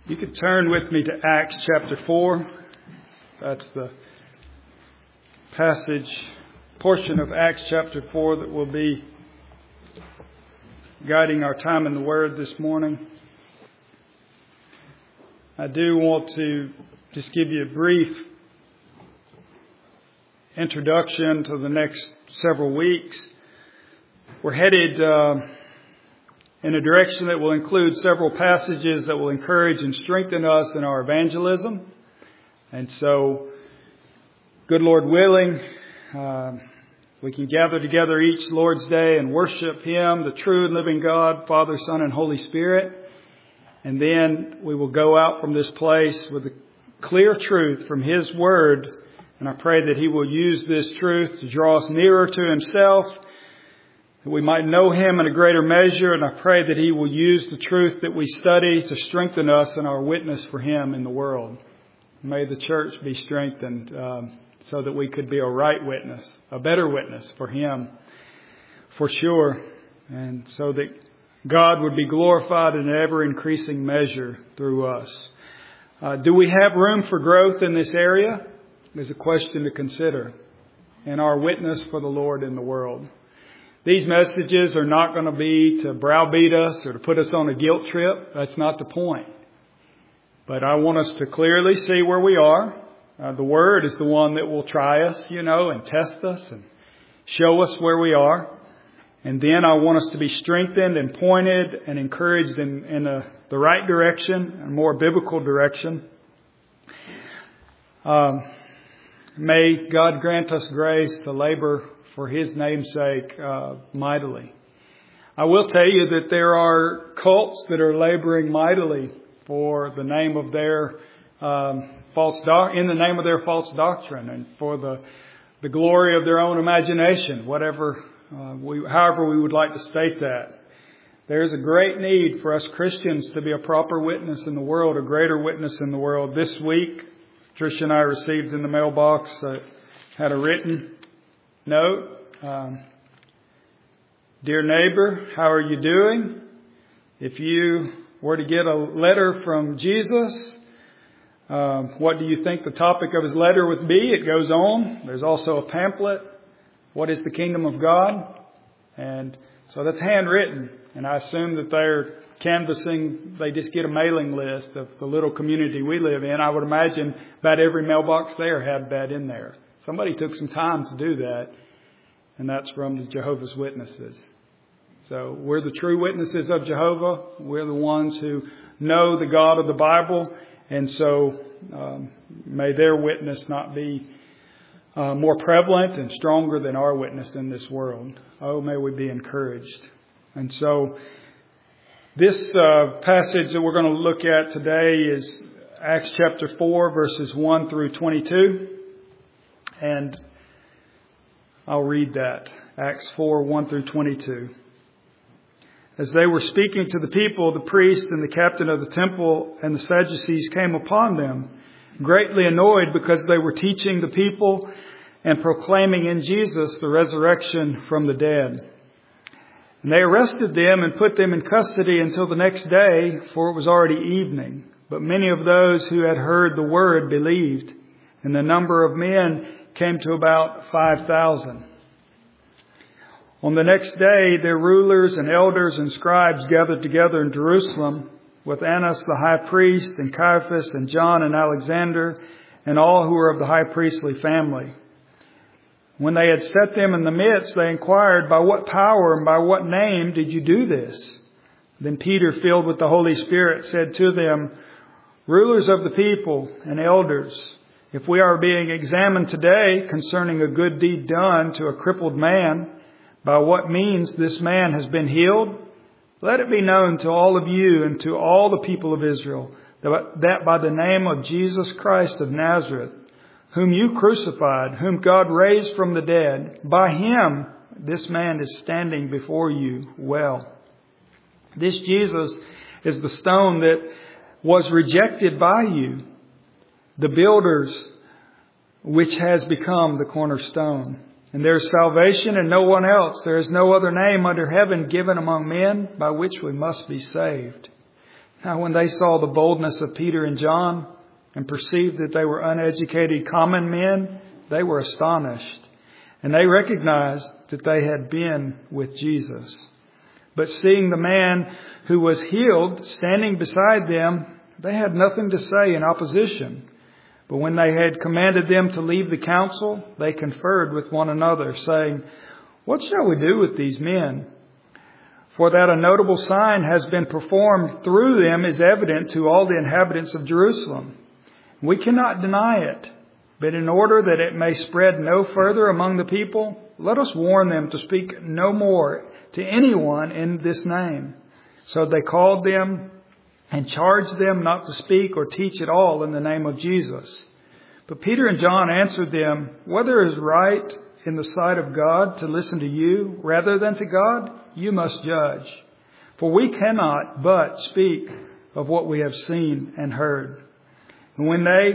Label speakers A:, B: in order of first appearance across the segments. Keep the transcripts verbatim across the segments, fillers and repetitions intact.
A: You could turn with me to Acts chapter four. That's the passage, portion of Acts chapter four that will be guiding our time in the Word this morning. I do want to just give you a brief introduction to the next several weeks. We're headed uh, in a direction that will include several passages that will encourage and strengthen us in our evangelism. And so, good Lord willing, uh, we can gather together each Lord's Day and worship Him, the true and living God, Father, Son, and Holy Spirit. And then we will go out from this place with the clear truth from His Word. And I pray that He will use this truth to draw us nearer to Himself, that we might know Him in a greater measure. And I pray that He will use the truth that we study to strengthen us in our witness for Him in the world. May the church be strengthened um, so that we could be a right witness, a better witness for Him, for sure. And so that God would be glorified in an ever-increasing measure through us. Uh, do we have room for growth in this area? Is a question to consider in our witness for the Lord in the world. These messages are not going to be to browbeat us or to put us on a guilt trip. That's not the point. But I want us to clearly see where we are. Uh, the Word is the one that will try us, you know, and test us and show us where we are. And then I want us to be strengthened and pointed and encouraged in, in a, the right direction, a more biblical direction. Um, may God grant us grace to labor for His name's sake uh, mightily. I will tell you that there are cults that are laboring mightily for the name of their um, false doc- in the name of their false doctrine and for the the glory of their own imagination, whatever uh, we, however we would like to state that. There is a great need for us Christians to be a proper witness in the world, a greater witness in the world. This week, Tricia and I received in the mailbox uh, had a written note. Um, Dear neighbor, how are you doing? If you were to get a letter from Jesus, uh, what do you think the topic of his letter would be? It goes on. There's also a pamphlet. What is the kingdom of God? And so that's handwritten. And I assume that they're canvassing, they just get a mailing list of the little community we live in. I would imagine about every mailbox there had that in there. Somebody took some time to do that. And that's from the Jehovah's Witnesses. So we're the true witnesses of Jehovah. We're the ones who know the God of the Bible. And so um, may their witness not be uh, more prevalent and stronger than our witness in this world. Oh, may we be encouraged. And so this uh, passage that we're going to look at today is Acts chapter four, verses one through twenty-two. And I'll read that. Acts four, one through twenty-two. As they were speaking to the people, the priest and the captain of the temple and the Sadducees came upon them, greatly annoyed because they were teaching the people and proclaiming in Jesus the resurrection from the dead. And they arrested them and put them in custody until the next day, for it was already evening. But many of those who had heard the word believed, and the number of men came to about five thousand. On the next day, their rulers and elders and scribes gathered together in Jerusalem with Annas the high priest and Caiaphas and John and Alexander and all who were of the high priestly family. When they had set them in the midst, they inquired, by what power and by what name did you do this? Then Peter, filled with the Holy Spirit, said to them, Rulers of the people and elders, if we are being examined today concerning a good deed done to a crippled man, by what means this man has been healed, let it be known to all of you and to all the people of Israel that by the name of Jesus Christ of Nazareth, whom you crucified, whom God raised from the dead, by Him this man is standing before you well. This Jesus is the stone that was rejected by you, the builders, which has become the cornerstone. And there is salvation in no one else. There is no other name under heaven given among men by which we must be saved. Now when they saw the boldness of Peter and John and perceived that they were uneducated common men, they were astonished. And they recognized that they had been with Jesus. But seeing the man who was healed standing beside them, they had nothing to say in opposition. But when they had commanded them to leave the council, they conferred with one another, saying, "What shall we do with these men? For that a notable sign has been performed through them is evident to all the inhabitants of Jerusalem. We cannot deny it. But in order that it may spread no further among the people, let us warn them to speak no more to anyone in this name." So they called them and charged them not to speak or teach at all in the name of Jesus. But Peter and John answered them, "Whether it is right in the sight of God to listen to you rather than to God, you must judge. For we cannot but speak of what we have seen and heard." And when they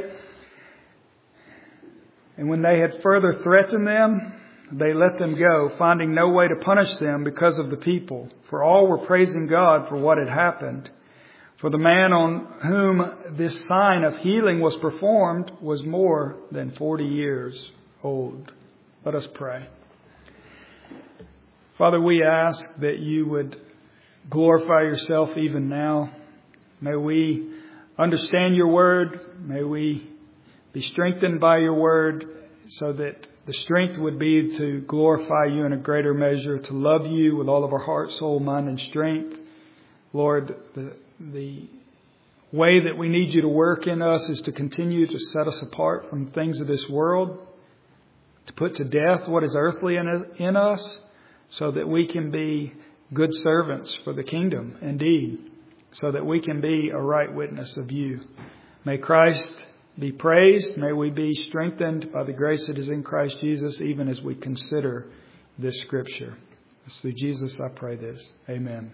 A: And when they had further threatened them, they let them go, finding no way to punish them because of the people. For all were praising God for what had happened. For the man on whom this sign of healing was performed was more than forty years old. Let us pray. Father, we ask that you would glorify yourself even now. May we understand your word. May we be strengthened by your word so that the strength would be to glorify you in a greater measure, to love you with all of our heart, soul, mind, and strength. Lord, the, the way that we need you to work in us is to continue to set us apart from things of this world, to put to death what is earthly in, in us, so that we can be good servants for the kingdom, indeed, so that we can be a right witness of you. May Christ be praised. May we be strengthened by the grace that is in Christ Jesus, even as we consider this scripture. It's through Jesus I pray this. Amen.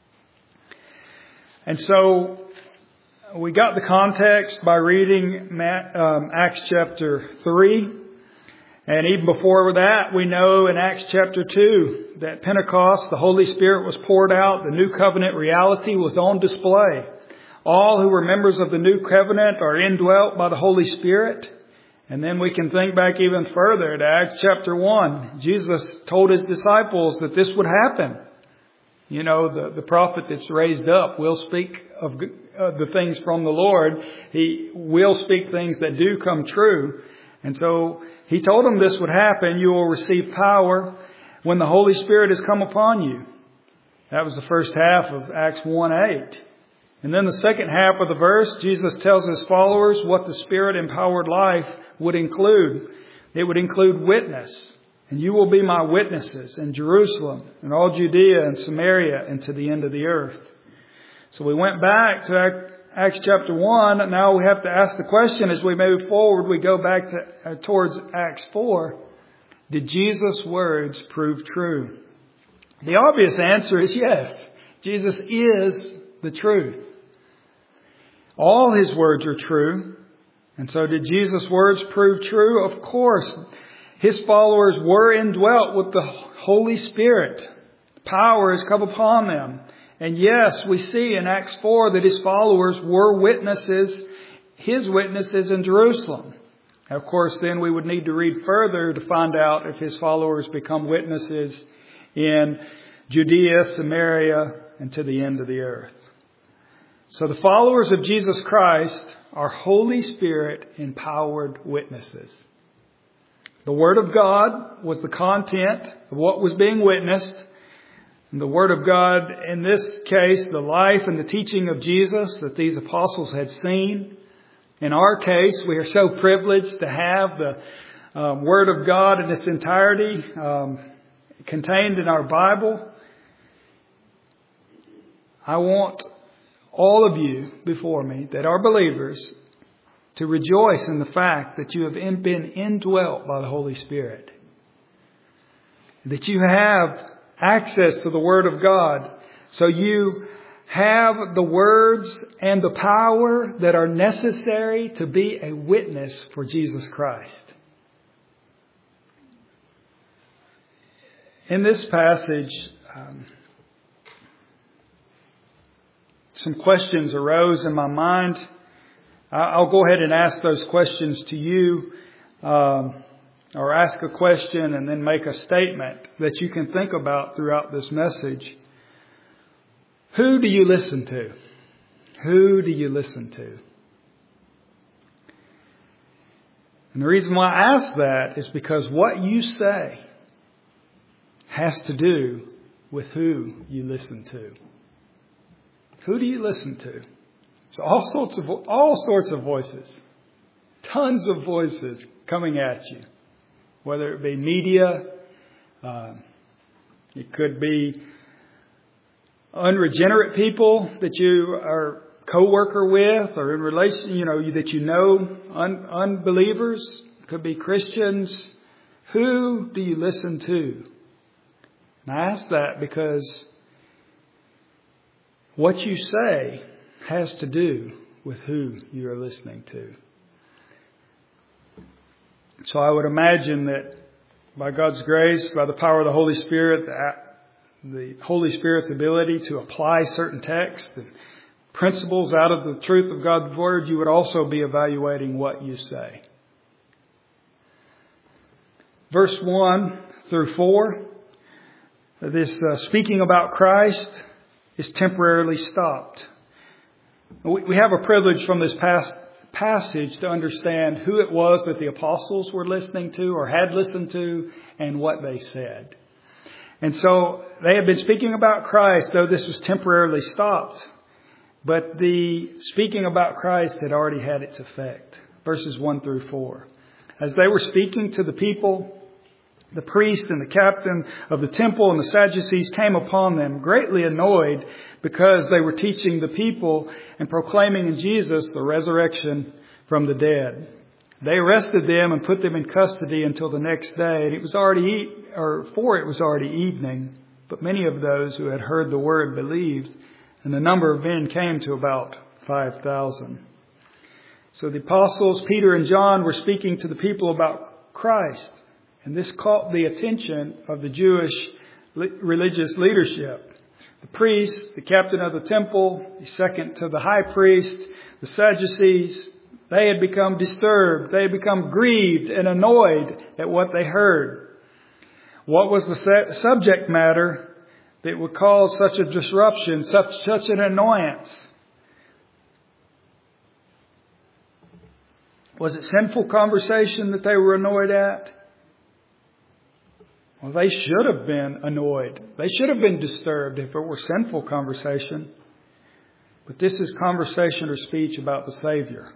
A: And so we got the context by reading Acts chapter three. And even before that, we know in Acts chapter two that Pentecost, the Holy Spirit was poured out. The new covenant reality was on display. All who were members of the new covenant are indwelt by the Holy Spirit. And then we can think back even further to Acts chapter one. Jesus told his disciples that this would happen. You know, the, the prophet that's raised up will speak of uh, the things from the Lord. He will speak things that do come true. And so he told them this would happen. You will receive power when the Holy Spirit has come upon you. That was the first half of Acts one eight. And then the second half of the verse, Jesus tells his followers what the Spirit-empowered life would include. It would include witness. And you will be my witnesses in Jerusalem and all Judea and Samaria and to the end of the earth. So we went back to Acts chapter one. Now we have to ask the question as we move forward. We go back to uh, towards Acts four. Did Jesus' words prove true? The obvious answer is yes. Jesus is the truth. All his words are true. And so did Jesus' words prove true? Of course. His followers were indwelt with the Holy Spirit. Power has come upon them. And yes, we see in Acts four that his followers were witnesses, his witnesses in Jerusalem. Of course, then we would need to read further to find out if his followers become witnesses in Judea, Samaria, and to the end of the earth. So the followers of Jesus Christ are Holy Spirit empowered witnesses. The Word of God was the content of what was being witnessed. And the Word of God, in this case, the life and the teaching of Jesus that these apostles had seen. In our case, we are so privileged to have the uh, Word of God in its entirety um, contained in our Bible. I want all of you before me that are believers to rejoice in the fact that you have been indwelt by the Holy Spirit. That you have access to the Word of God. So you have the words and the power that are necessary to be a witness for Jesus Christ. In this passage, um, some questions arose in my mind. I'll go ahead and ask those questions to you, um, or ask a question and then make a statement that you can think about throughout this message. Who do you listen to? Who do you listen to? And the reason why I ask that is because what you say has to do with who you listen to. Who do you listen to? So all sorts of all sorts of voices, tons of voices coming at you, whether it be media, uh, it could be unregenerate people that you are co-worker with, or in relation, you know, that you know, un- unbelievers, it could be Christians. Who do you listen to? And I ask that because what you say has to do with who you are listening to. So I would imagine that by God's grace, by the power of the Holy Spirit, the, the Holy Spirit's ability to apply certain texts and principles out of the truth of God's Word, you would also be evaluating what you say. Verse one through four, this uh, speaking about Christ is temporarily stopped. We have a privilege from this past passage to understand who it was that the apostles were listening to or had listened to and what they said. And so they had been speaking about Christ, though this was temporarily stopped. But the speaking about Christ had already had its effect. Verses one through four. As they were speaking to the people, the priest and the captain of the temple and the Sadducees came upon them, greatly annoyed because they were teaching the people and proclaiming in Jesus the resurrection from the dead. They arrested them and put them in custody until the next day. And it was already, or for it was already evening. But many of those who had heard the word believed, and the number of men came to about five thousand. So the apostles Peter and John were speaking to the people about Christ. And this caught the attention of the Jewish religious leadership. The priest, the captain of the temple, the second to the high priest, the Sadducees, they had become disturbed. They had become grieved and annoyed at what they heard. What was the subject matter that would cause such a disruption, such, such an annoyance? Was it sinful conversation that they were annoyed at? Well, they should have been annoyed. They should have been disturbed if it were sinful conversation. But this is conversation or speech about the Savior.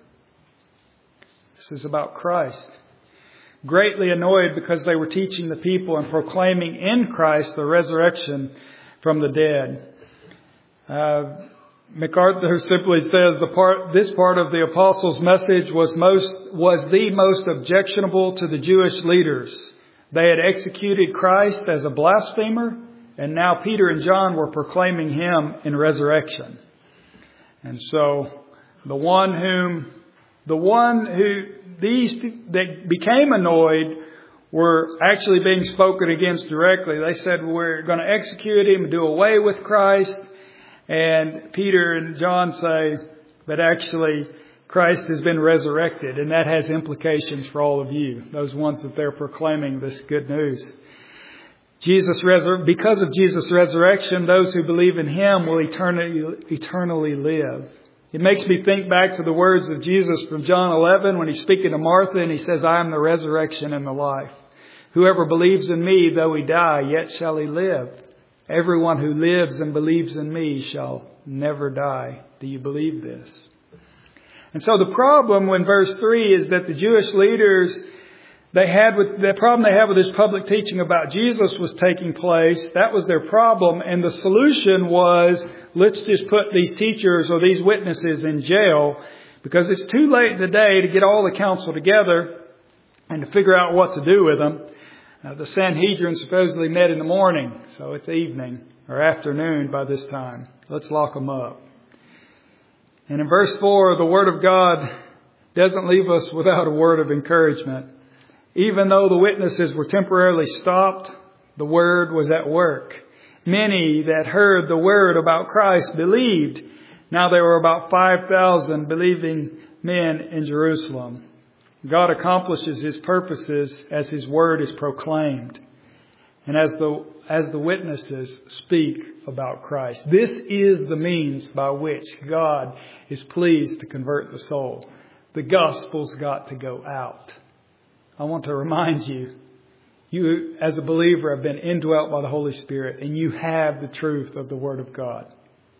A: This is about Christ. Greatly annoyed because they were teaching the people and proclaiming in Christ the resurrection from the dead. Uh, MacArthur simply says the part, this part of the apostles' message was most was the most objectionable to the Jewish leaders. They had executed Christ as a blasphemer, and now Peter and John were proclaiming Him in resurrection. And so the one whom, the one who these that became annoyed were actually being spoken against directly. They said, we're going to execute Him and do away with Christ. And Peter and John say that actually Christ has been resurrected, and that has implications for all of you, those ones that they're proclaiming this good news. Jesus, because of Jesus' resurrection, those who believe in Him will eternally, eternally live. It makes me think back to the words of Jesus from John eleven when He's speaking to Martha and He says, I am the resurrection and the life. Whoever believes in Me, though he die, yet shall he live. Everyone who lives and believes in Me shall never die. Do you believe this? And so the problem when verse three is that the Jewish leaders, they had with the problem they had with this public teaching about Jesus was taking place. That was their problem. And the solution was, let's just put these teachers or these witnesses in jail because it's too late in the day to get all the council together and to figure out what to do with them. Uh, the Sanhedrin supposedly met in the morning, so it's evening or afternoon by this time. Let's lock them up. And in verse four, the Word of God doesn't leave us without a word of encouragement. Even though the witnesses were temporarily stopped, the Word was at work. Many that heard the Word about Christ believed, Now there were about five thousand believing men in Jerusalem. God accomplishes His purposes as His word is proclaimed and as the as the witnesses speak about Christ. This is the means by which God is pleased to convert the soul. The gospel's got to go out. I want to remind you, you as a believer have been indwelt by the Holy Spirit, and you have the truth of the Word of God.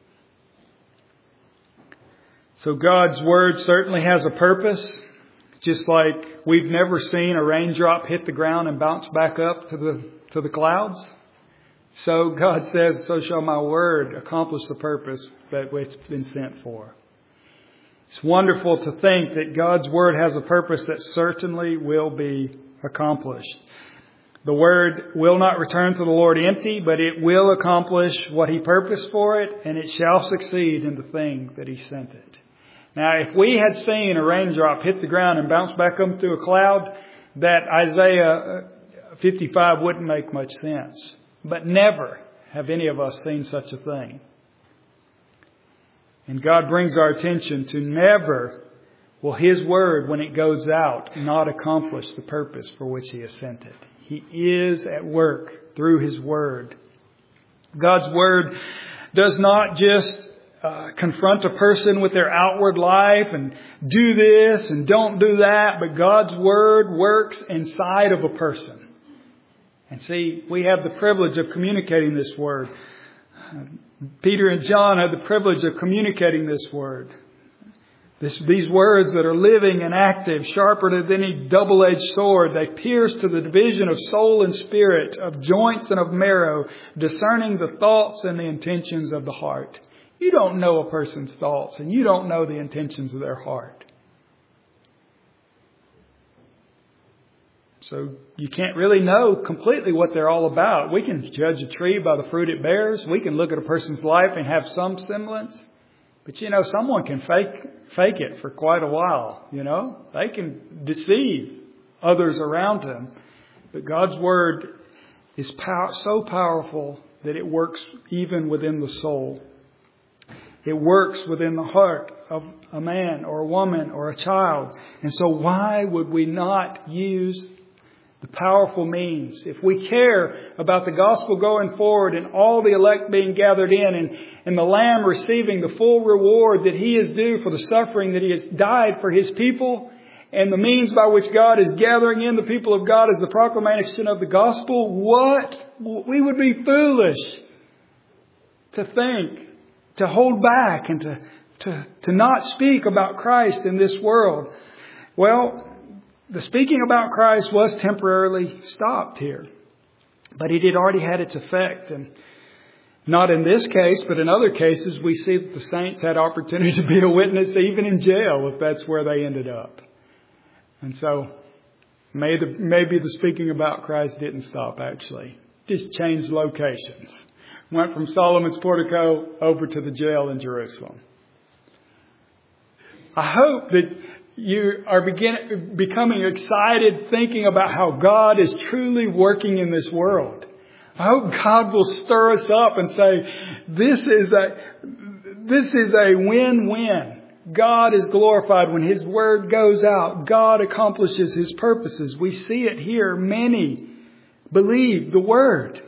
A: So God's Word certainly has a purpose, just like we've never seen a raindrop hit the ground and bounce back up to the to the clouds. So God says, so shall my Word accomplish the purpose that it's been sent for. It's wonderful to think that God's Word has a purpose that certainly will be accomplished. The Word will not return to the Lord empty, but it will accomplish what He purposed for it, and it shall succeed in the thing that He sent it. Now, if we had seen a raindrop hit the ground and bounce back up to a cloud, that Isaiah fifty-five wouldn't make much sense. But never have any of us seen such a thing. And God brings our attention to never will His Word, when it goes out, not accomplish the purpose for which He has sent it. He is at work through His Word. God's Word does not just uh, confront a person with their outward life and do this and don't do that, but God's Word works inside of a person. And see, we have the privilege of communicating this Word. Peter and John had the privilege of communicating this Word. This, these words that are living and active, sharper than any double-edged sword. They pierce to the division of soul and spirit, of joints and of marrow, discerning the thoughts and the intentions of the heart. You don't know a person's thoughts, and you don't know the intentions of their heart. So you can't really know completely what they're all about. We can judge a tree by the fruit it bears. We can look at a person's life and have some semblance. But, you know, someone can fake fake it for quite a while, you know. They can deceive others around them. But God's Word is pow- so powerful that it works even within the soul. It works within the heart of a man or a woman or a child. And so why would we not use the powerful means? If we care about the gospel going forward and all the elect being gathered in and, and the Lamb receiving the full reward that He is due for the suffering that He has died for His people, and the means by which God is gathering in the people of God as the proclamation of the gospel, what? We would be foolish to think, to hold back and to, to, to not speak about Christ in this world. Well, the speaking about Christ was temporarily stopped here. But it had already had its effect. And not in this case, but in other cases, we see that the saints had opportunity to be a witness even in jail if that's where they ended up. And so may the, maybe the speaking about Christ didn't stop actually. Just changed locations. Went from Solomon's portico over to the jail in Jerusalem. I hope that you are begin, becoming excited thinking about how God is truly working in this world. I hope God will stir us up and say, this is a, this is a win-win. God is glorified when His Word goes out. God accomplishes His purposes. We see it here. Many believe the Word.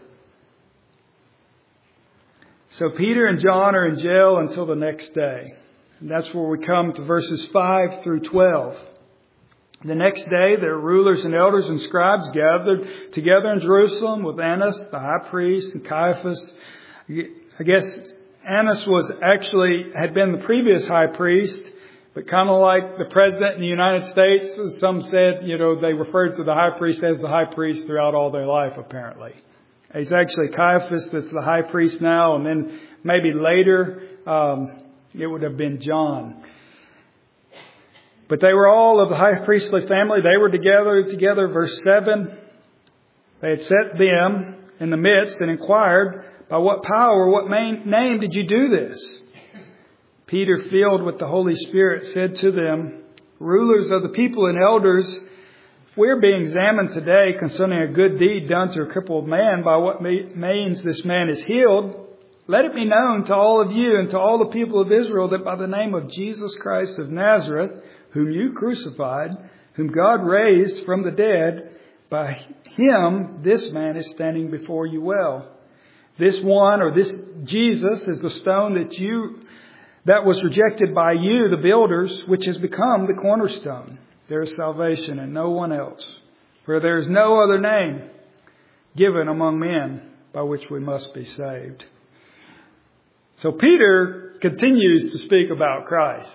A: So Peter and John are in jail until the next day. And that's where we come to verses five through twelve. The next day, their rulers and elders and scribes gathered together in Jerusalem with Annas, the high priest, and Caiaphas. I guess Annas was actually, had been the previous high priest, but kind of like the president in the United States, some said, you know, they referred to the high priest as the high priest throughout all their life, apparently. It's actually Caiaphas that's the high priest now, and then maybe later, um, it would have been John. But they were all of the high priestly family. They were together, together, verse seven. They had set them in the midst and inquired, by what power, what name did you do this? Peter, filled with the Holy Spirit, said to them, rulers of the people and elders, if we're being examined today concerning a good deed done to a crippled man, by what means this man is healed, let it be known to all of you and to all the people of Israel that by the name of Jesus Christ of Nazareth, whom you crucified, whom God raised from the dead, by him this man is standing before you well. This one, or this Jesus, is the stone that you that was rejected by you, the builders, which has become the cornerstone. There is salvation in no one else. For there is no other name given among men by which we must be saved. So Peter continues to speak about Christ.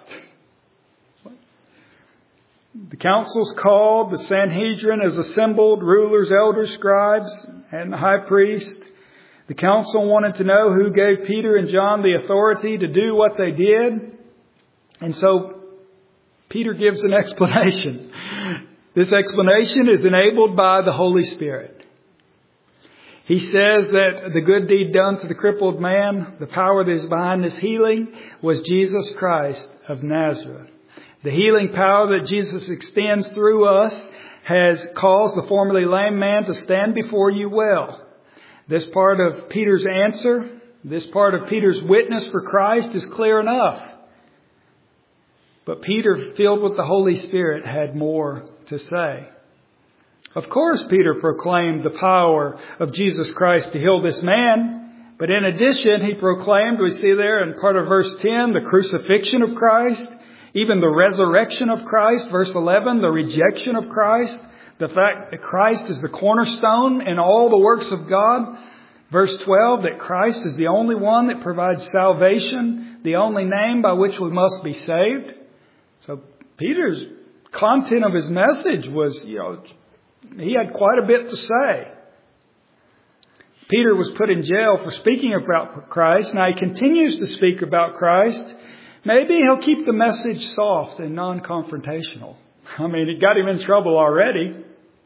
A: The council's called, the Sanhedrin is assembled, rulers, elders, scribes, and the high priest. The council wanted to know who gave Peter and John the authority to do what they did. And so Peter gives an explanation. This explanation is enabled by the Holy Spirit. He says that the good deed done to the crippled man, the power that is behind this healing, was Jesus Christ of Nazareth. The healing power that Jesus extends through us has caused the formerly lame man to stand before you well. This part of Peter's answer, this part of Peter's witness for Christ is clear enough. But Peter, filled with the Holy Spirit, had more to say. Of course, Peter proclaimed the power of Jesus Christ to heal this man. But in addition, he proclaimed, we see there in part of verse ten, the crucifixion of Christ, even the resurrection of Christ. Verse eleven, the rejection of Christ, the fact that Christ is the cornerstone in all the works of God. Verse twelve, that Christ is the only one that provides salvation, the only name by which we must be saved. So Peter's content of his message was, you know, he had quite a bit to say. Peter was put in jail for speaking about Christ. Now he continues to speak about Christ. Maybe he'll keep the message soft and non-confrontational. I mean, it got him in trouble already.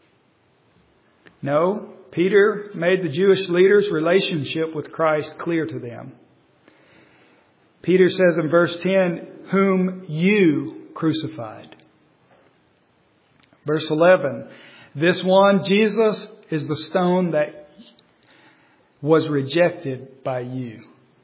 A: No, Peter made the Jewish leaders' relationship with Christ clear to them. Peter says in verse ten, whom you crucified. Verse eleven, this one, Jesus, is the stone that was rejected by you.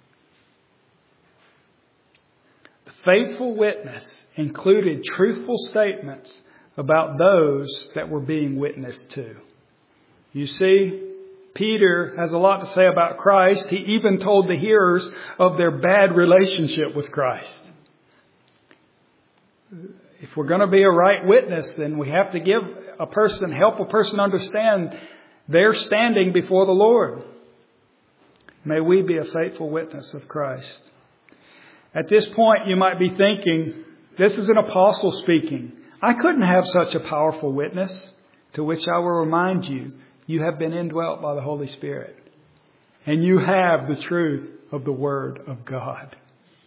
A: The faithful witness included truthful statements about those that were being witnessed to. You see, Peter has a lot to say about Christ. He even told the hearers of their bad relationship with Christ. If we're going to be a right witness, then we have to give a person, help a person understand their standing before the Lord. May we be a faithful witness of Christ. At this point, you might be thinking, this is an apostle speaking. I couldn't have such a powerful witness. To which I will remind you, you have been indwelt by the Holy Spirit. And you have the truth of the Word of God.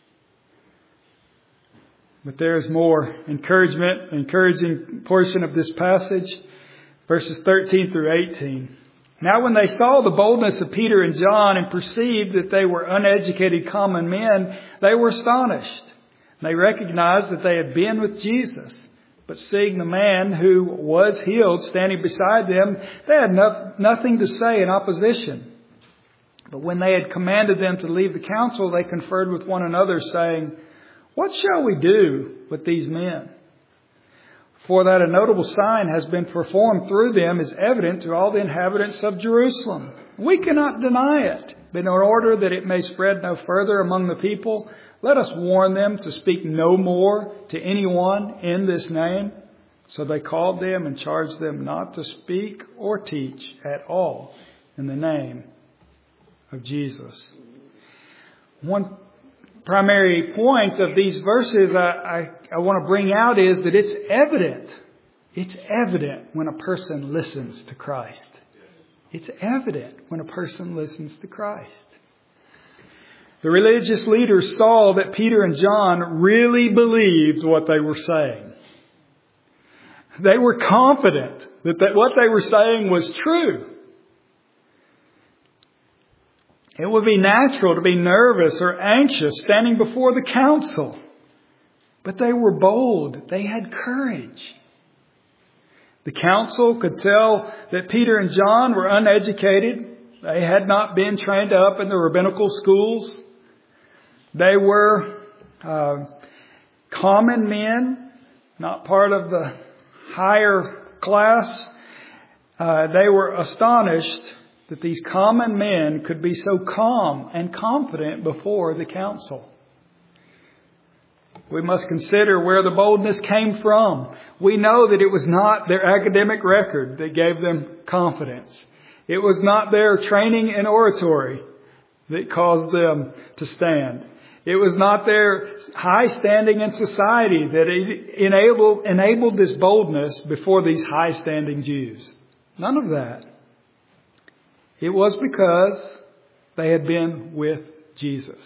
A: But there is more encouragement, encouraging portion of this passage, verses thirteen through eighteen. Now when they saw the boldness of Peter and John and perceived that they were uneducated common men, they were astonished. They recognized that they had been with Jesus. But seeing the man who was healed standing beside them, they had no, nothing to say in opposition. But when they had commanded them to leave the council, they conferred with one another, saying, what shall we do with these men? For that a notable sign has been performed through them is evident to all the inhabitants of Jerusalem. We cannot deny it, but in order that it may spread no further among the people, let us warn them to speak no more to anyone in this name. So they called them and charged them not to speak or teach at all in the name of Jesus. One primary point of these verses I, I, I want to bring out is that it's evident. It's evident when a person listens to Christ. It's evident when a person listens to Christ. The religious leaders saw that Peter and John really believed what they were saying. They were confident that, that what they were saying was true. It would be natural to be nervous or anxious standing before the council. But they were bold. They had courage. The council could tell that Peter and John were uneducated. They had not been trained up in the rabbinical schools. They were uh, common men, not part of the higher class. Uh, they were astonished that these common men could be so calm and confident before the council. We must consider where the boldness came from. We know that it was not their academic record that gave them confidence. It was not their training in oratory that caused them to stand. It was not their high standing in society that enabled, enabled this boldness before these high standing Jews. None of that. It was because they had been with Jesus.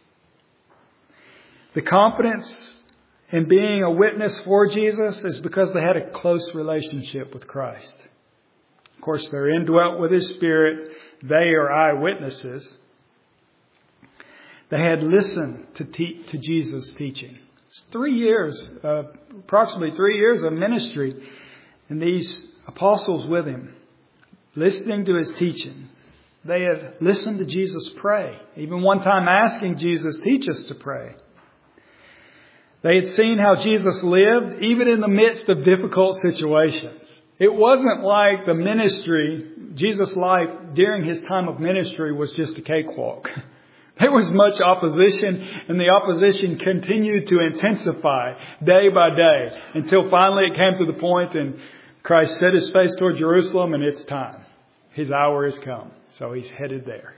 A: The confidence in being a witness for Jesus is because they had a close relationship with Christ. Of course, they're indwelt with His Spirit. They are eyewitnesses. They had listened to, te- to Jesus' teaching. It's three years, uh, approximately three years of ministry, and these apostles with Him, listening to His teaching. They had listened to Jesus pray, even one time asking Jesus, teach us to pray. They had seen how Jesus lived, even in the midst of difficult situations. It wasn't like the ministry, Jesus' life during His time of ministry was just a cakewalk. There was much opposition, and the opposition continued to intensify day by day until finally it came to the point and Christ set His face toward Jerusalem, and it's time. His hour has come. So He's headed there.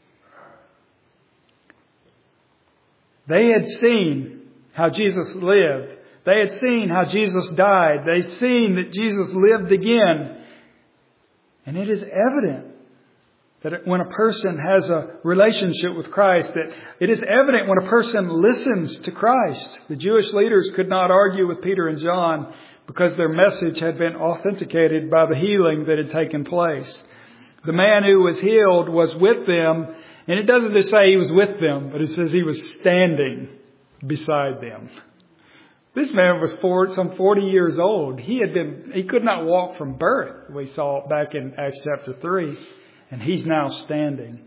A: They had seen how Jesus lived. They had seen how Jesus died. They had seen that Jesus lived again. And it is evident that when a person has a relationship with Christ, that it is evident when a person listens to Christ. The Jewish leaders could not argue with Peter and John because their message had been authenticated by the healing that had taken place. The man who was healed was with them, and it doesn't just say he was with them, but it says he was standing beside them. This man was four, some forty years old. He had been, he could not walk from birth. We saw back in Acts chapter three, and he's now standing.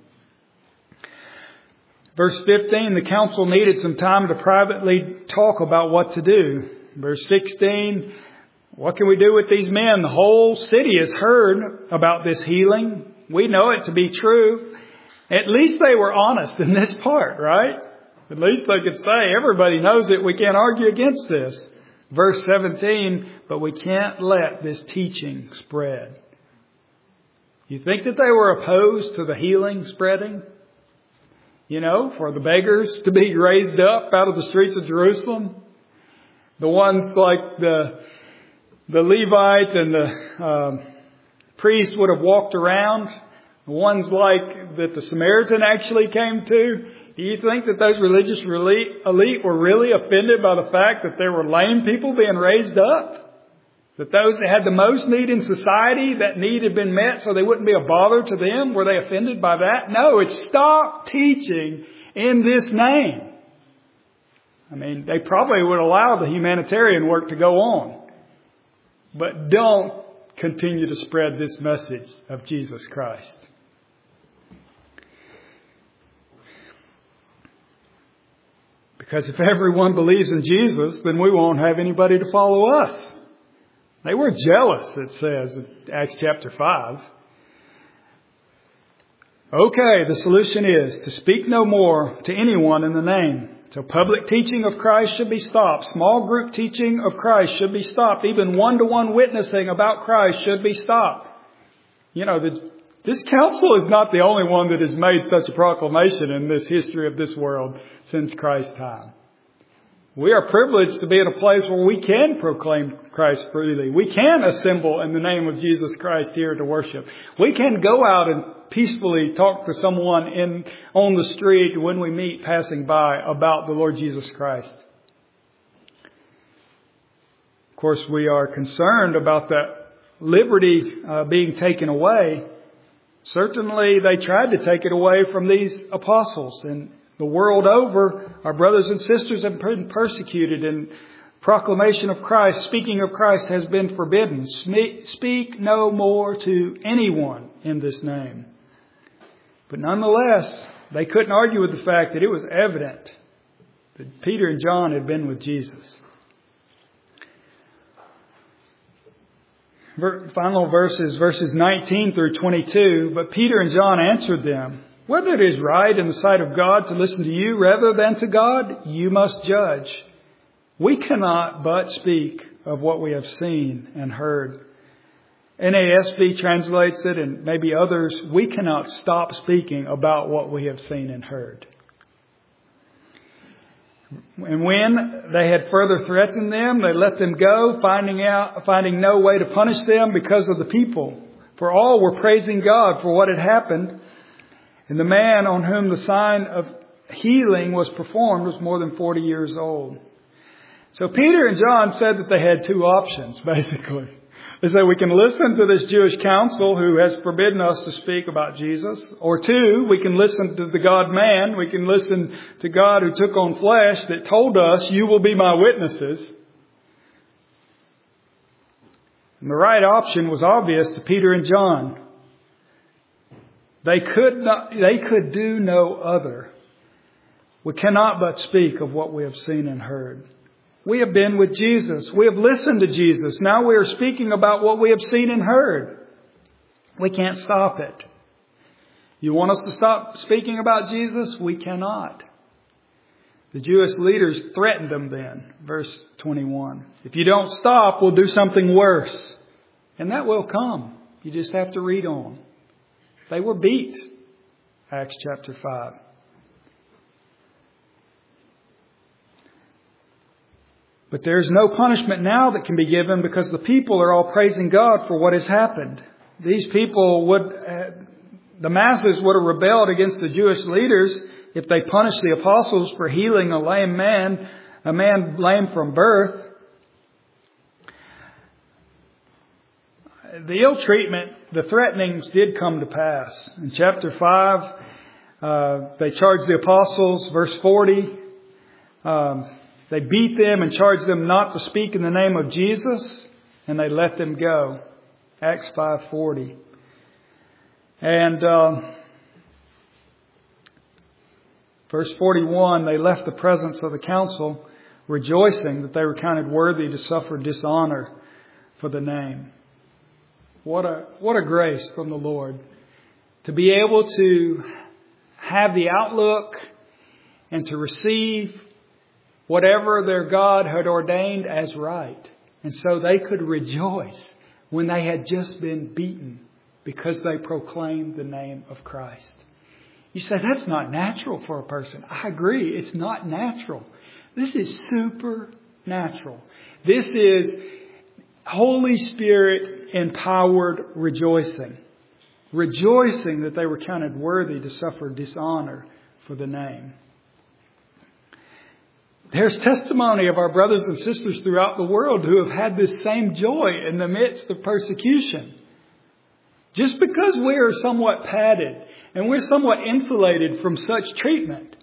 A: Verse fifteen, the council needed some time to privately talk about what to do. Verse sixteen, what can we do with these men? The whole city has heard about this healing. We know it to be true. At least they were honest in this part, right? At least they could say, everybody knows it. We can't argue against this. Verse seventeen, but we can't let this teaching spread. You think that they were opposed to the healing spreading? You know, for the beggars to be raised up out of the streets of Jerusalem? The ones like the the Levite and the um, priest would have walked around. The ones like that the Samaritan actually came to. Do you think that those religious elite were really offended by the fact that there were lame people being raised up? That those that had the most need in society, that need had been met so they wouldn't be a bother to them? Were they offended by that? No, it's stop teaching in this name. I mean, they probably would allow the humanitarian work to go on. But don't continue to spread this message of Jesus Christ. Because if everyone believes in Jesus, then we won't have anybody to follow us. They were jealous, it says in Acts chapter five. Okay, the solution is to speak no more to anyone in the name. So public teaching of Christ should be stopped. Small group teaching of Christ should be stopped. Even one-to-one witnessing about Christ should be stopped. You know, the, this council is not the only one that has made such a proclamation in this history of this world since Christ's time. We are privileged to be in a place where we can proclaim Christ freely. We can assemble in the name of Jesus Christ here to worship. We can go out and peacefully talk to someone in on the street when we meet passing by about the Lord Jesus Christ. Of course, we are concerned about that liberty uh, being taken away. Certainly, they tried to take it away from these apostles, and the world over, our brothers and sisters have been persecuted, and proclamation of Christ, speaking of Christ, has been forbidden. Speak no more to anyone in this name. But nonetheless, they couldn't argue with the fact that it was evident that Peter and John had been with Jesus. Final verses, verses nineteen through twenty-two. But Peter and John answered them, "Whether it is right in the sight of God to listen to you rather than to God, you must judge. We cannot but speak of what we have seen and heard." N A S B translates it, and maybe others, we cannot stop speaking about what we have seen and heard. And when they had further threatened them, they let them go, finding out, finding no way to punish them because of the people. For all were praising God for what had happened. And the man on whom the sign of healing was performed was more than forty years old. So Peter and John said that they had two options, basically. They said, we can listen to this Jewish council who has forbidden us to speak about Jesus. Or two, we can listen to the God-man. We can listen to God who took on flesh that told us, you will be my witnesses. And the right option was obvious to Peter and John. They could not, they could do no other. We cannot but speak of what we have seen and heard. We have been with Jesus. We have listened to Jesus. Now we are speaking about what we have seen and heard. We can't stop it. You want us to stop speaking about Jesus? We cannot. The Jewish leaders threatened them then. Verse twenty-one. If you don't stop, we'll do something worse. And that will come. You just have to read on. They were beat. Acts chapter five. But there's no punishment now that can be given because the people are all praising God for what has happened. These people would, uh, the masses would have rebelled against the Jewish leaders if they punished the apostles for healing a lame man, a man lame from birth. The ill treatment, the threatenings did come to pass. In chapter five, uh, they charged the apostles, verse forty, um, they beat them and charged them not to speak in the name of Jesus, and they let them go. Acts five forty. And uh, verse forty-one, they left the presence of the council, rejoicing that they were counted worthy to suffer dishonor for the name. What a what a grace from the Lord to be able to have the outlook and to receive whatever their God had ordained as right. And so they could rejoice when they had just been beaten because they proclaimed the name of Christ. You say, that's not natural for a person. I agree. It's not natural. This is supernatural. This is Holy Spirit empowered rejoicing. Rejoicing that they were counted worthy to suffer dishonor for the name. There's testimony of our brothers and sisters throughout the world who have had this same joy in the midst of persecution. Just because we are somewhat padded and we're somewhat insulated from such treatment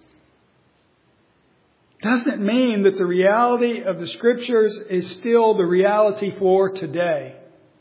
A: doesn't mean that the reality of the Scriptures is still the reality for today.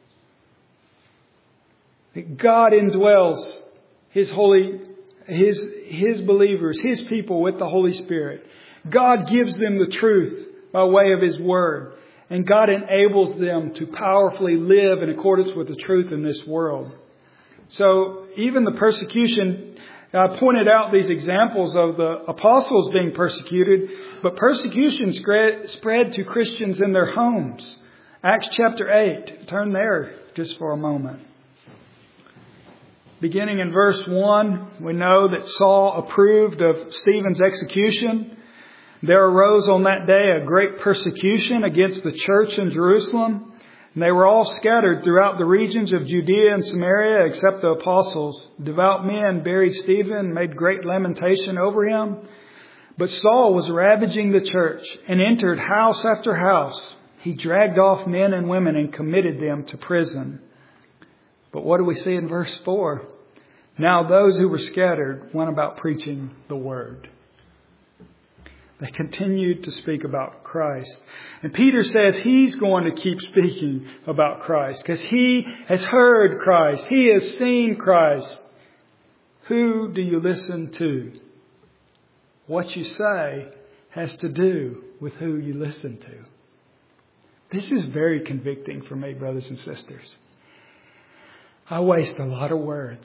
A: That God indwells His holy, His, His believers, His people with the Holy Spirit. God gives them the truth by way of His Word. And God enables them to powerfully live in accordance with the truth in this world. So even the persecution, I pointed out these examples of the apostles being persecuted, but persecution spread to Christians in their homes. Acts chapter eight. Turn there just for a moment. Beginning in verse one, we know that Saul approved of Stephen's execution. There arose on that day a great persecution against the church in Jerusalem. And they were all scattered throughout the regions of Judea and Samaria except the apostles. Devout men buried Stephen and made great lamentation over him. But Saul was ravaging the church and entered house after house. He dragged off men and women and committed them to prison. But what do we see in verse four? Now those who were scattered went about preaching the word. They continued to speak about Christ. And Peter says he's going to keep speaking about Christ because he has heard Christ. He has seen Christ. Who do you listen to? What you say has to do with who you listen to. This is very convicting for me, brothers and sisters. I waste a lot of words.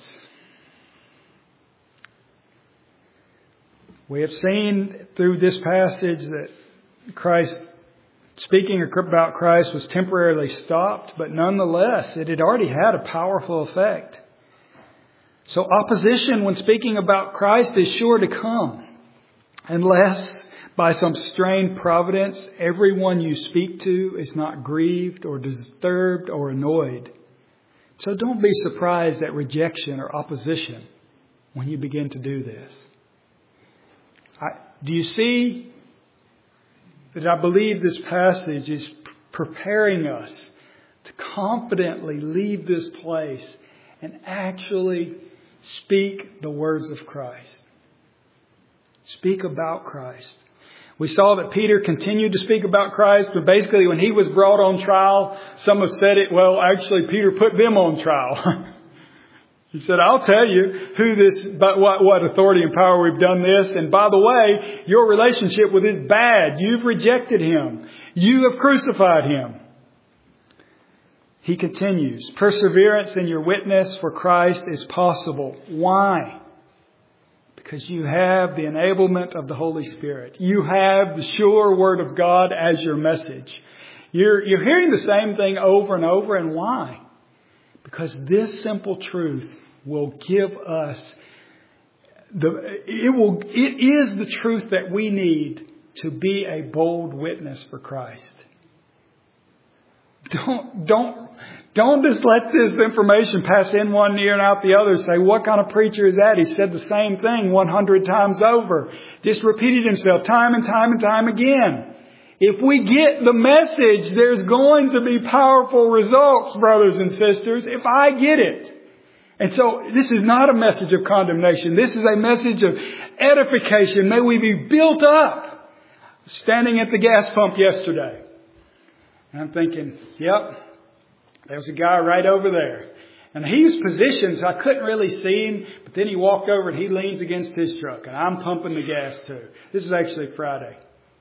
A: We have seen through this passage that Christ, speaking about Christ, was temporarily stopped, but nonetheless, it had already had a powerful effect. So opposition when speaking about Christ is sure to come, unless by some strange providence, everyone you speak to is not grieved or disturbed or annoyed. So don't be surprised at rejection or opposition when you begin to do this. I, do you see that I believe this passage is preparing us to confidently leave this place and actually speak the words of Christ. Speak about Christ. We saw that Peter continued to speak about Christ, but basically when he was brought on trial, some have said it, well, actually Peter put them on trial. He said, I'll tell you who this, but what, what authority and power we've done this. And by the way, your relationship with is bad. You've rejected him. You have crucified him. He continues, perseverance in your witness for Christ is possible. Why? Because you have the enablement of the Holy Spirit. You have the sure Word of God as your message. You're, you're hearing the same thing over and over. And why? Because this simple truth will give us the, it will, it is the truth that we need to be a bold witness for Christ. Don't, don't, don't just let this information pass in one ear and out the other. Say, what kind of preacher is that? He said the same thing one hundred times over. Just repeated himself time and time and time again. If we get the message, there's going to be powerful results, brothers and sisters, if I get it. And so this is not a message of condemnation. This is a message of edification. May we be built up. Standing at the gas pump yesterday. And I'm thinking, yep, there's a guy right over there. And he was positioned so I couldn't really see him. But then he walked over and he leans against his truck. And I'm pumping the gas too. This is actually Friday.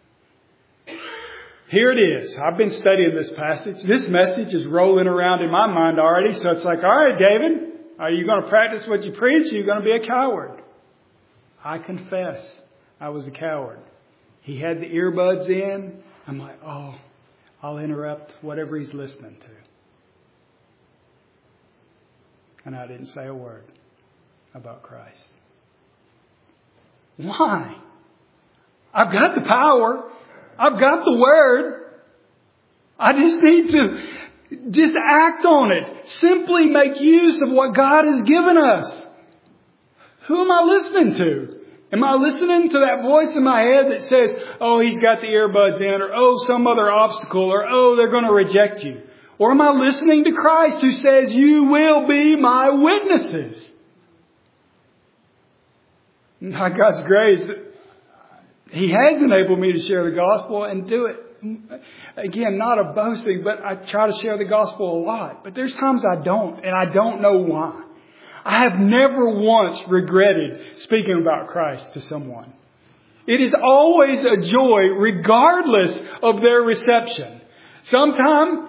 A: Here it is. I've been studying this passage. This message is rolling around in my mind already. So it's like, all right, David, are you going to practice what you preach? Or are you going to be a coward? I confess I was a coward. He had the earbuds in. I'm like, oh, I'll interrupt whatever he's listening to. And I didn't say a word about Christ. Why? I've got the power. I've got the word. I just need to just act on it. Simply make use of what God has given us. Who am I listening to? Am I listening to that voice in my head that says, oh, he's got the earbuds in, or oh, some other obstacle, or oh, they're going to reject you? Or am I listening to Christ who says, you will be my witnesses? By God's grace, He has enabled me to share the gospel and do it. Again, not a boasting, but I try to share the gospel a lot. But there's times I don't, and I don't know why. I have never once regretted speaking about Christ to someone. It is always a joy regardless of their reception. Sometimes,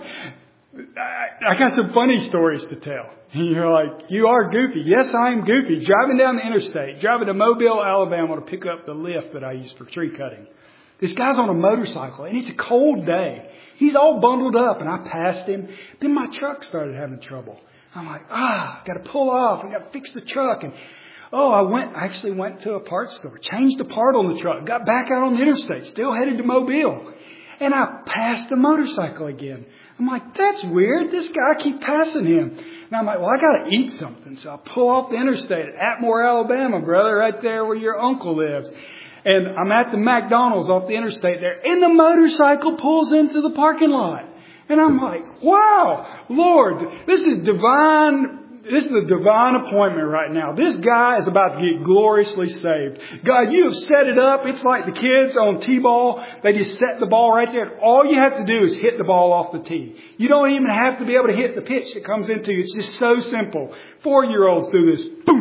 A: I got some funny stories to tell. And you're like, you are goofy. Yes, I am goofy. Driving down the interstate, driving to Mobile, Alabama to pick up the lift that I use for tree cutting. This guy's on a motorcycle and it's a cold day. He's all bundled up and I passed him. Then my truck started having trouble. I'm like, ah, got to pull off. I got to fix the truck. And oh, I went, I actually went to a parts store, changed the part on the truck, got back out on the interstate, still headed to Mobile. And I passed the motorcycle again. I'm like, that's weird. This guy, I keep passing him. And I'm like, well, I got to eat something. So I pull off the interstate at Atmore, Alabama, brother, right there where your uncle lives. And I'm at the McDonald's off the interstate there. And the motorcycle pulls into the parking lot. And I'm like, wow, Lord, this is divine. This is a divine appointment right now. This guy is about to get gloriously saved. God, you have set it up. It's like the kids on T-ball. They just set the ball right there. All you have to do is hit the ball off the tee. You don't even have to be able to hit the pitch that comes into you. It's just so simple. Four-year-olds do this. Boom.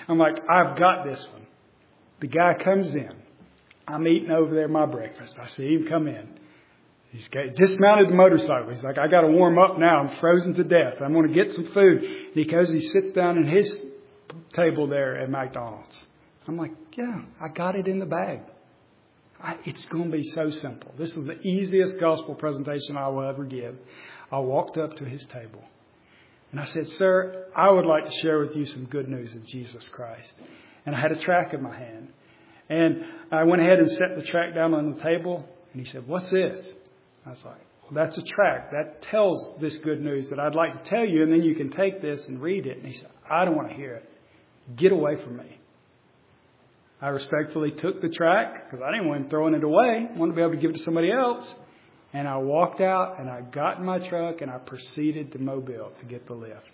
A: I'm like, I've got this one. The guy comes in. I'm eating over there my breakfast. I see him come in. He's got, dismounted the motorcycle. He's like, I got to warm up now. I'm frozen to death. I'm going to get some food. And he goes, he sits down in his table there at McDonald's. I'm like, yeah, I got it in the bag. I, it's going to be so simple. This is the easiest gospel presentation I will ever give. I walked up to his table and I said, sir, I would like to share with you some good news of Jesus Christ. And I had a tract in my hand. And I went ahead and set the tract down on the table. And he said, what's this? I was like, well, that's a tract. That tells this good news that I'd like to tell you. And then you can take this and read it. And he said, I don't want to hear it. Get away from me. I respectfully took the tract because I didn't want him throwing it away. I wanted to be able to give it to somebody else. And I walked out and I got in my truck and I proceeded to Mobile to get the lift.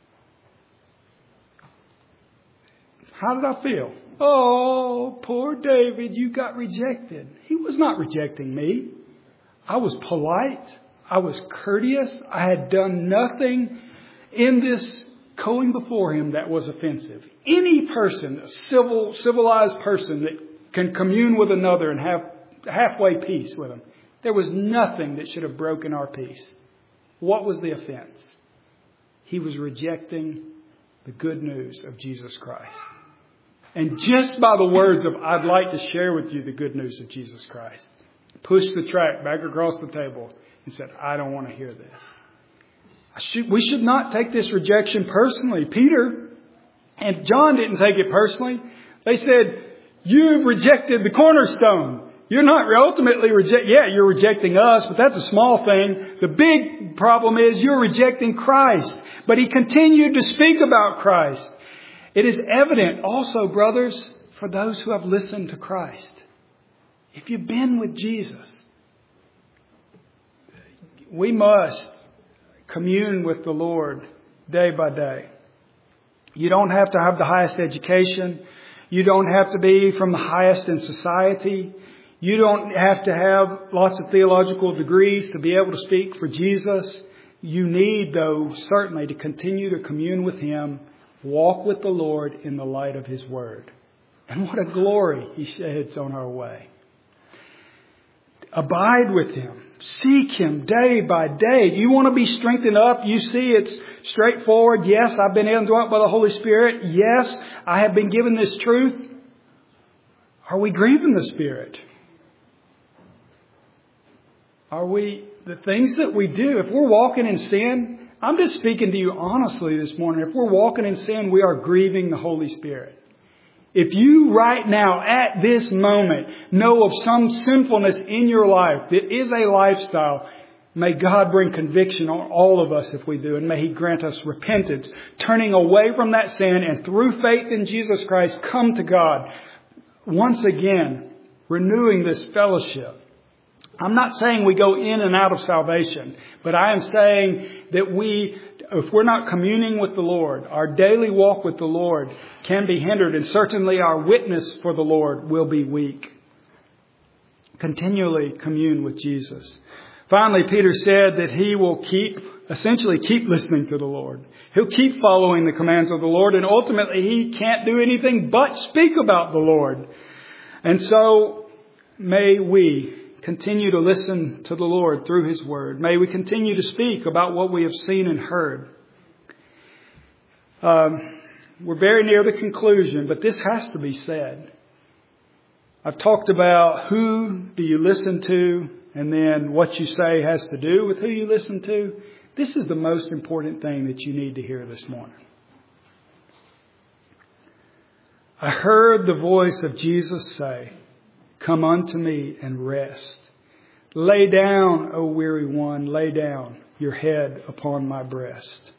A: How did I feel? Oh, poor David, you got rejected. He was not rejecting me. I was polite. I was courteous. I had done nothing in this going before him that was offensive. Any person, a civil, civilized person that can commune with another and have halfway peace with him, there was nothing that should have broken our peace. What was the offense? He was rejecting the good news of Jesus Christ. And just by the words of, I'd like to share with you the good news of Jesus Christ, pushed the tract back across the table and said, I don't want to hear this. I should, we should not take this rejection personally. Peter and John didn't take it personally. They said, you've rejected the cornerstone. You're not ultimately reject. Yeah, you're rejecting us, but that's a small thing. The big problem is you're rejecting Christ. But he continued to speak about Christ. It is evident also, brothers, for those who have listened to Christ. If you've been with Jesus, we must commune with the Lord day by day. You don't have to have the highest education. You don't have to be from the highest in society. You don't have to have lots of theological degrees to be able to speak for Jesus. You need, though, certainly to continue to commune with Him, walk with the Lord in the light of His Word. And what a glory He sheds on our way. Abide with Him. Seek Him day by day. You want to be strengthened up? You see it's straightforward. Yes, I've been indwelt by the Holy Spirit. Yes, I have been given this truth. Are we grieving the Spirit? Are we, the things that we do, if we're walking in sin, I'm just speaking to you honestly this morning. If we're walking in sin, we are grieving the Holy Spirit. If you right now, at this moment, know of some sinfulness in your life that is a lifestyle, may God bring conviction on all of us if we do. And may He grant us repentance, turning away from that sin and through faith in Jesus Christ, come to God. Once again, renewing this fellowship. I'm not saying we go in and out of salvation, but I am saying that we, if we're not communing with the Lord, our daily walk with the Lord can be hindered, and certainly our witness for the Lord will be weak. Continually commune with Jesus. Finally, Peter said that he will keep, essentially keep listening to the Lord. He'll keep following the commands of the Lord, and ultimately he can't do anything but speak about the Lord. And so may we continue to listen to the Lord through His Word. May we continue to speak about what we have seen and heard. Um, we're very near the conclusion, but this has to be said. I've talked about who do you listen to, and then what you say has to do with who you listen to. This is the most important thing that you need to hear this morning. I heard the voice of Jesus say, "Come unto me and rest. Lay down, O weary one, lay down your head upon my breast."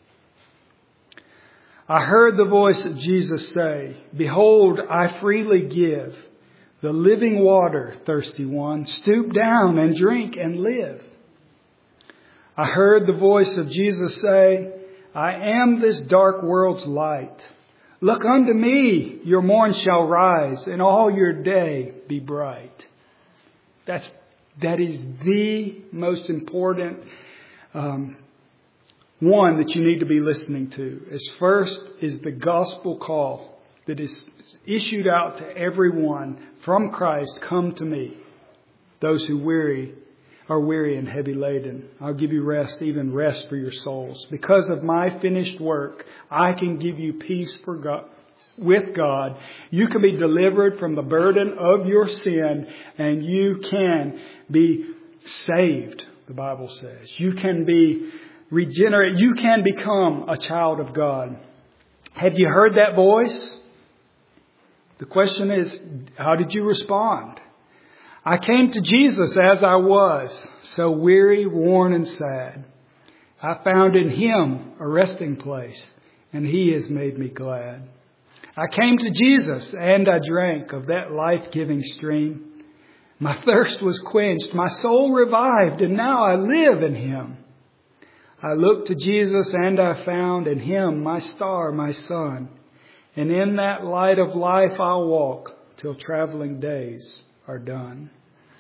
A: I heard the voice of Jesus say, "Behold, I freely give the living water, thirsty one. Stoop down and drink and live." I heard the voice of Jesus say, "I am this dark world's light. Look unto me, your morn shall rise, and all your day be bright." That's, that is the most important um, one that you need to be listening to. As first is the gospel call that is issued out to everyone from Christ, come to me, those who weary are weary and heavy laden. I'll give you rest, even rest for your souls. Because of my finished work, I can give you peace for God, with God. You can be delivered from the burden of your sin, and you can be saved, the Bible says. You can be regenerate. You can become a child of God. Have you heard that voice? The question is, how did you respond? I came to Jesus as I was, so weary, worn, and sad. I found in Him a resting place, and He has made me glad. I came to Jesus, and I drank of that life-giving stream. My thirst was quenched, my soul revived, and now I live in Him. I looked to Jesus, and I found in Him my star, my sun. And in that light of life I'll walk till traveling days are done.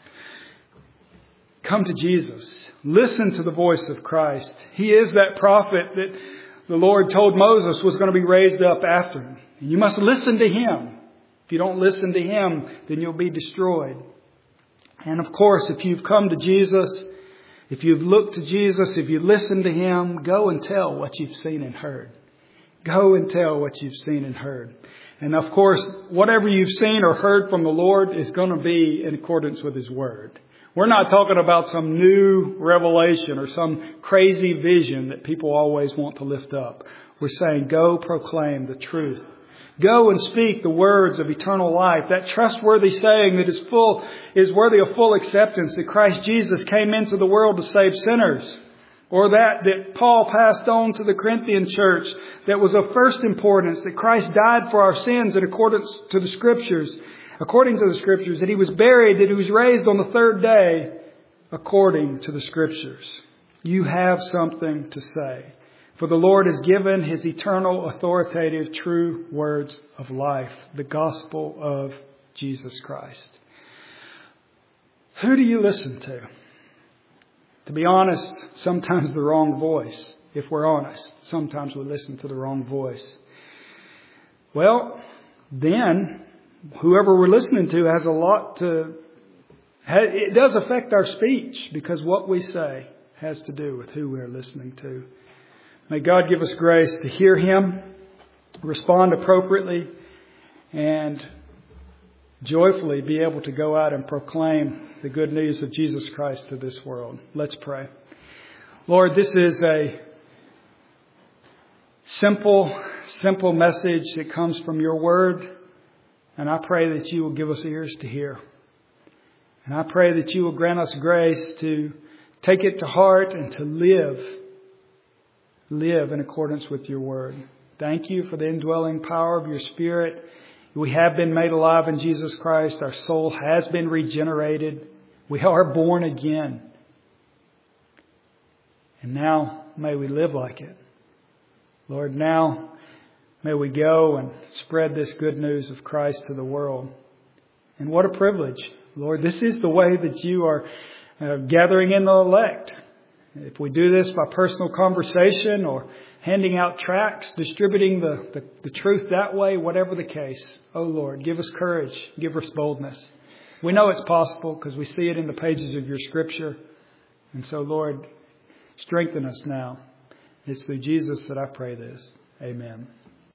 A: Come to Jesus. Listen to the voice of Christ. He is that prophet that the Lord told Moses was going to be raised up after him. And you must listen to Him. If you don't listen to Him, then you'll be destroyed. And of course, if you've come to Jesus, if you've looked to Jesus, if you listen to Him, go and tell what you've seen and heard. Go and tell what you've seen and heard. And of course, whatever you've seen or heard from the Lord is going to be in accordance with His Word. We're not talking about some new revelation or some crazy vision that people always want to lift up. We're saying, go proclaim the truth. Go and speak the words of eternal life. That trustworthy saying that is full, is worthy of full acceptance, that Christ Jesus came into the world to save sinners. Or that that Paul passed on to the Corinthian church that was of first importance, that Christ died for our sins in accordance to the Scriptures, according to the Scriptures, that He was buried, that He was raised on the third day, according to the Scriptures. You have something to say. For the Lord has given His eternal, authoritative, true words of life, the gospel of Jesus Christ. Who do you listen to? To be honest, sometimes the wrong voice. If we're honest, sometimes we listen to the wrong voice. Well, then, whoever we're listening to has a lot to... It does affect our speech, because what we say has to do with who we're listening to. May God give us grace to hear Him, respond appropriately, and joyfully be able to go out and proclaim the good news of Jesus Christ to this world. Let's pray. Lord, this is a simple, simple message that comes from Your Word. And I pray that You will give us ears to hear. And I pray that You will grant us grace to take it to heart and to live, live in accordance with Your Word. Thank You for the indwelling power of Your Spirit. We have been made alive in Jesus Christ. Our soul has been regenerated. We are born again. And now may we live like it. Lord, now may we go and spread this good news of Christ to the world. And what a privilege. Lord, this is the way that You are uh, gathering in the elect. If we do this by personal conversation or handing out tracts, distributing the, the, the truth that way, whatever the case, oh Lord, give us courage, give us boldness. We know it's possible because we see it in the pages of Your Scripture. And so, Lord, strengthen us now. It's through Jesus that I pray this. Amen.